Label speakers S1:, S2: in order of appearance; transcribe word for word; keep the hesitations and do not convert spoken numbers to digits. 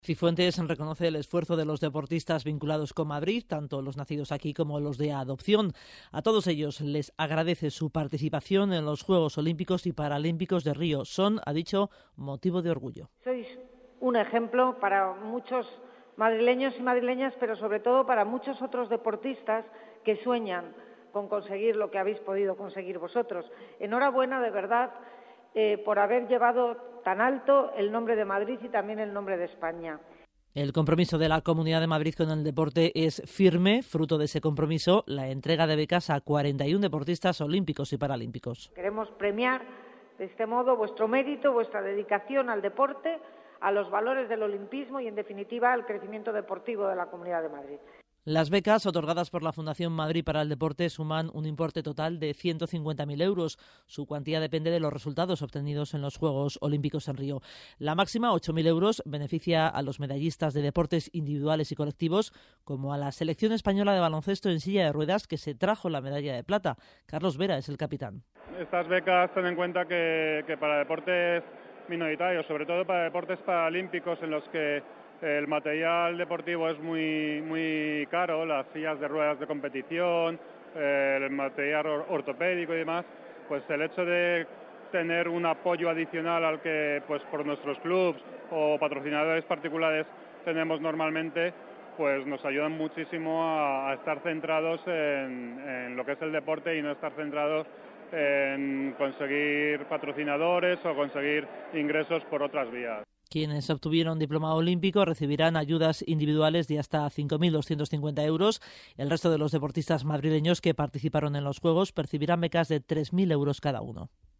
S1: Cifuentes reconoce el esfuerzo de los deportistas vinculados con Madrid, tanto los nacidos aquí como los de adopción. A todos ellos les agradece su participación en los Juegos Olímpicos y Paralímpicos de Río. Son, ha dicho, motivo de orgullo.
S2: Sois un ejemplo para muchos madrileños y madrileñas, pero sobre todo para muchos otros deportistas que sueñan con conseguir lo que habéis podido conseguir vosotros. Enhorabuena, de verdad, eh, por haber llevado tan alto el nombre de Madrid y también el nombre de España.
S1: El compromiso de la Comunidad de Madrid con el deporte es firme. Fruto de ese compromiso, la entrega de becas a cuarenta y uno deportistas olímpicos y paralímpicos.
S2: Queremos premiar de este modo vuestro mérito, vuestra dedicación al deporte, a los valores del olimpismo y, en definitiva, al crecimiento deportivo de la Comunidad de Madrid.
S1: Las becas otorgadas por la Fundación Madrid para el Deporte suman un importe total de ciento cincuenta mil euros. Su cuantía depende de los resultados obtenidos en los Juegos Olímpicos en Río. La máxima, ocho mil euros, beneficia a los medallistas de deportes individuales y colectivos, como a la selección española de baloncesto en silla de ruedas, que se trajo la medalla de plata. Carlos Vera es el capitán.
S3: Estas becas ten en cuenta que, que para deportes minoritarios, sobre todo para deportes paralímpicos en los que el material deportivo es muy muy caro, las sillas de ruedas de competición, el material ortopédico y demás, pues el hecho de tener un apoyo adicional al que pues por nuestros clubs o patrocinadores particulares tenemos normalmente, pues nos ayudan muchísimo a, a estar centrados en, en lo que es el deporte y no estar centrados en conseguir patrocinadores o conseguir ingresos por otras vías.
S1: Quienes obtuvieron diploma olímpico recibirán ayudas individuales de hasta cinco mil doscientos cincuenta euros. El resto de los deportistas madrileños que participaron en los Juegos percibirán becas de tres mil euros cada uno.